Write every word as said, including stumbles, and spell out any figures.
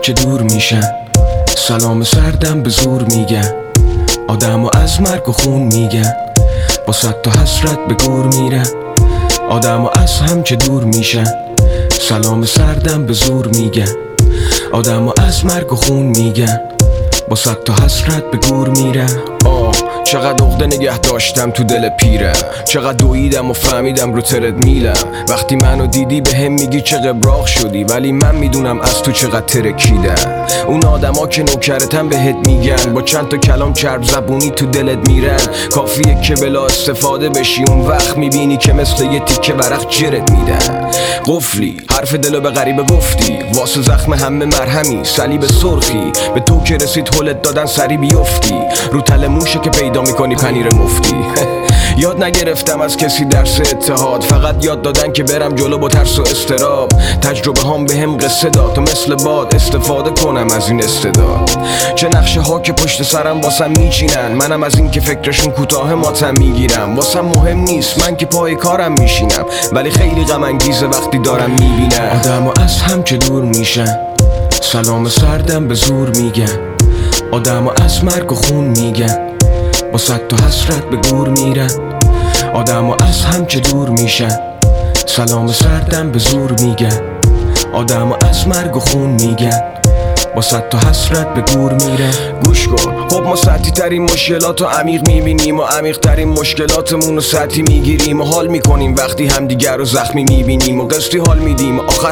که دور میشن، سلام سردم به زور میگن، آدمو از مرگ و خون میگن، با صد تا حسرت به گور میرن. آدمو از هم که دور میشن، سلام سردم به زور میگن، آدمو از مرگ و خون میگن، با صد تا حسرت به گور میرن. آه چقدر عقده نگه داشتم تو دل پیرم، چقدر دویدم و فهمیدم رو ترد میلم. وقتی منو دیدی به هم میگی چه قبراق شدی، ولی من میدونم از تو چقدر ترکیدم. اون آدما که نوکرتن بهت میگن، با چند تا کلام چرب زبونی تو دلت میرن. کافیه که بلا استفاده بشی، اون وقت میبینی که مثل یه تیکه ورق جرت میدن. قفلی حرف دلو به غریبه گفتی، واسه زخم همه مرهمی صلیب سرخی. به تو که رسید هلت دادن سری بیفتی، رو تل موشه که پیدا میکنی پنیر مفتی. یاد نگرفتم از کسی درس اتحاد، فقط یاد دادن که برم جلو با ترس و استراب. تجربه هام به هم قصه داد تا مثل باد استفاده کنم از این استعداد. چه نقشه ها که پشت سرم واسم میچینن، منم از این که فکرشون کوتاه ماتم میگیرم. واسم مهم نیست من که پای کارم میشینم، ولی خیلی غم انگیزه وقتی دارم میبینم آدمو از هم که دور میشن، سلام سردم به زور میگن، آدمو از مرگ و خون میگن، با صد تا حسرت به گور میرن. آدمو از هم که دور میشن، سلام سردم به زور میگن، آدمو از مرگ و خون میگن، با صد تا حسرت به گور میره. گوش کن خب ما سطحی ترین مشکلات رو عمیق میبینیم، و عمیق ترین مشکلاتمون رو سطحی میگیریم، و حال میکنیم وقتی همدیگر رو زخمی میبینیم، و قصدی حال میدیم، آخر